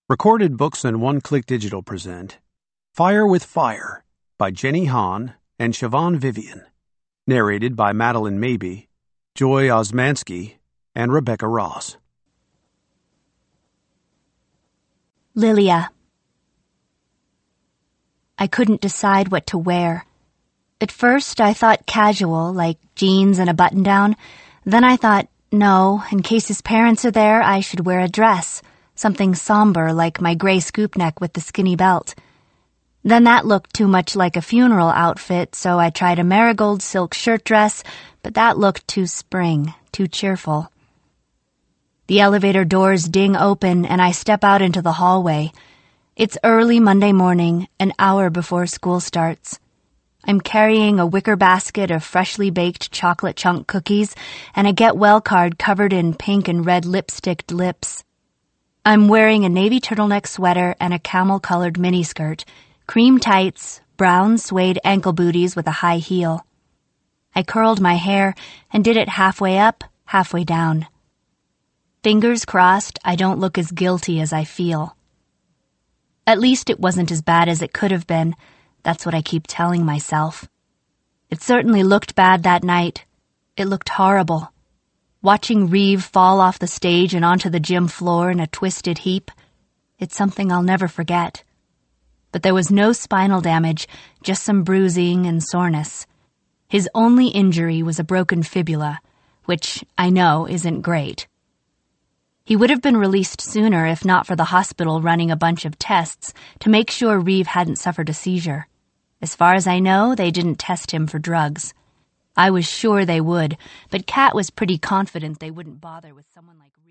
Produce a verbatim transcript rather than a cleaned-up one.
Recorded Books and One Click Digital present Fire with Fire by Jenny Han and Siobhan Vivian. Narrated by Madeline Mabey, Joy Osmansky, and Rebecca Ross. Lilia. I couldn't decide what to wear. At first, I thought casual, like jeans and a button-down. Then I thought, no, in case his parents are there, I should wear a dress, something somber like my gray scoop neck with the skinny belt. Then that looked too much like a funeral outfit, so I tried a marigold silk shirt dress, but that looked too spring, too cheerful. The elevator doors ding open, and I step out into the hallway. It's early Monday morning, an hour before school starts. I'm carrying a wicker basket of freshly baked chocolate chunk cookies and a Get Well card covered in pink and red lipsticked lips. I'm wearing a navy turtleneck sweater and a camel-colored miniskirt, cream tights, brown suede ankle booties with a high heel. I curled my hair and did it halfway up, halfway down. Fingers crossed I don't look as guilty as I feel. At least it wasn't as bad as it could have been. That's what I keep telling myself. It certainly looked bad that night. It looked horrible. Watching Reeve fall off the stage and onto the gym floor in a twisted heap, it's something I'll never forget. But there was no spinal damage, just some bruising and soreness. His only injury was a broken fibula, which I know isn't great. He would have been released sooner if not for the hospital running a bunch of tests to make sure Reeve hadn't suffered a seizure. As far as I know, they didn't test him for drugs. I was sure they would, but Kat was pretty confident they wouldn't bother with someone like Reeve.